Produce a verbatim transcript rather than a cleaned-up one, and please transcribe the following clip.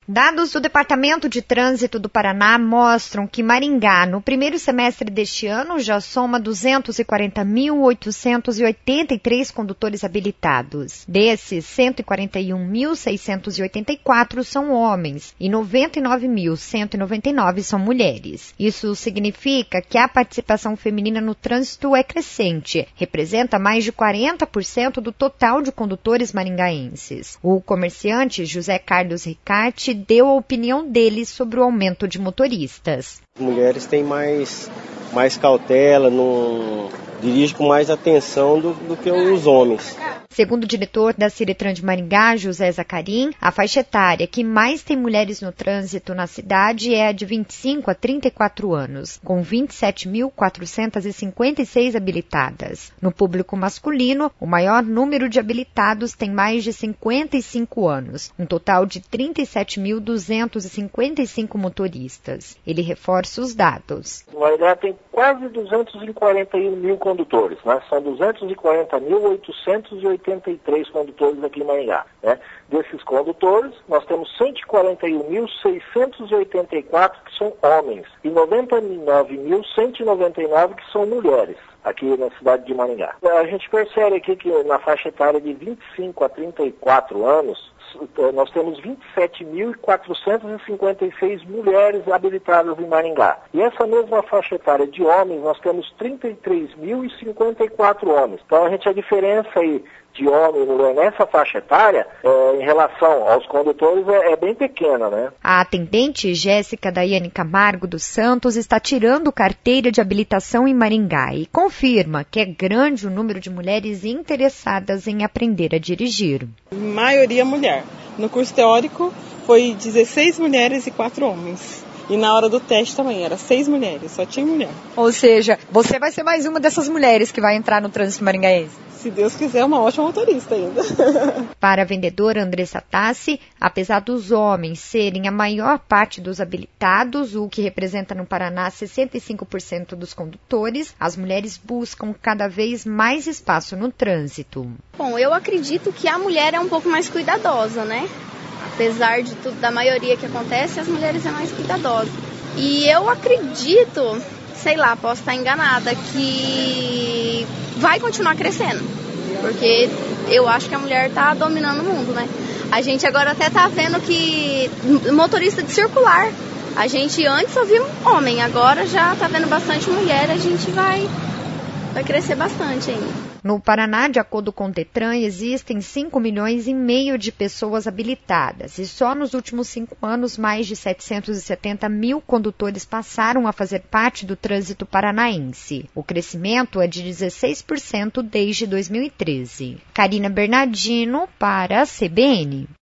Dados do Departamento de Trânsito do Paraná mostram que Maringá, no primeiro semestre deste ano, já soma duzentos e quarenta mil, oitocentos e oitenta e três condutores habilitados. Desses, cento e quarenta e um mil, seiscentos e oitenta e quatro são homens e noventa e nove mil, cento e noventa e nove são mulheres. Isso significa que a participação feminina no trânsito é crescente, representa mais de quarenta por cento do total de condutores maringaenses. O comerciante José Carlos Ricarte deu a opinião dele sobre o aumento de motoristas. As mulheres têm mais, mais cautela, não, dirigem com mais atenção do, do que os homens. Segundo o diretor da Ciretran de Maringá, José Zacarim, a faixa etária que mais tem mulheres no trânsito na cidade é a de vinte e cinco a trinta e quatro anos, com vinte e sete mil, quatrocentos e cinquenta e seis habilitadas. No público masculino, o maior número de habilitados tem mais de cinquenta e cinco anos, um total de trinta e sete mil, duzentos e cinquenta e cinco motoristas. Ele reforça os dados. Maringá tem quase duzentos e quarenta e um mil condutores, né? São duzentos e quarenta mil, oitocentos e oitenta e três condutores aqui em Maringá, né? Desses condutores, nós temos cento e quarenta e um mil, seiscentos e oitenta e quatro que são homens e noventa e nove mil, cento e noventa e nove que são mulheres aqui na cidade de Maringá. A gente percebe aqui que na faixa etária de vinte e cinco a trinta e quatro anos, nós temos vinte e sete mil, quatrocentos e cinquenta e seis mulheres habilitadas em Maringá. E essa mesma faixa etária de homens, nós temos trinta e três mil e cinquenta e quatro homens. Então, a gente, a diferença aí de homem e mulher nessa faixa etária, é, em relação aos condutores, é, é bem pequena, né? A atendente Jéssica Daiane Camargo dos Santos está tirando carteira de habilitação em Maringá e confirma que é grande o número de mulheres interessadas em aprender a dirigir. Maioria mulher. No curso teórico foi dezesseis mulheres e quatro homens. E na hora do teste também, era seis mulheres, só tinha mulher. Ou seja, você vai ser mais uma dessas mulheres que vai entrar no trânsito maringaense. Se Deus quiser, uma ótima motorista ainda. Para a vendedora Andressa Tassi, apesar dos homens serem a maior parte dos habilitados, o que representa no Paraná sessenta e cinco por cento dos condutores, as mulheres buscam cada vez mais espaço no trânsito. Bom, eu acredito que a mulher é um pouco mais cuidadosa, né? Apesar de tudo, da maioria que acontece, as mulheres é mais cuidadosa. E eu acredito, sei lá, posso estar enganada, que vai continuar crescendo. Porque eu acho que a mulher está dominando o mundo, né? A gente agora até está vendo que motorista de circular, a gente antes só via um homem, agora já está vendo bastante mulher, a gente vai, vai crescer bastante ainda. No Paraná, de acordo com o Detran, existem cinco milhões e meio de pessoas habilitadas e só nos últimos cinco anos mais de setecentos e setenta mil condutores passaram a fazer parte do trânsito paranaense. O crescimento é de dezesseis por cento desde dois mil e treze. Karina Bernardino para a C B N.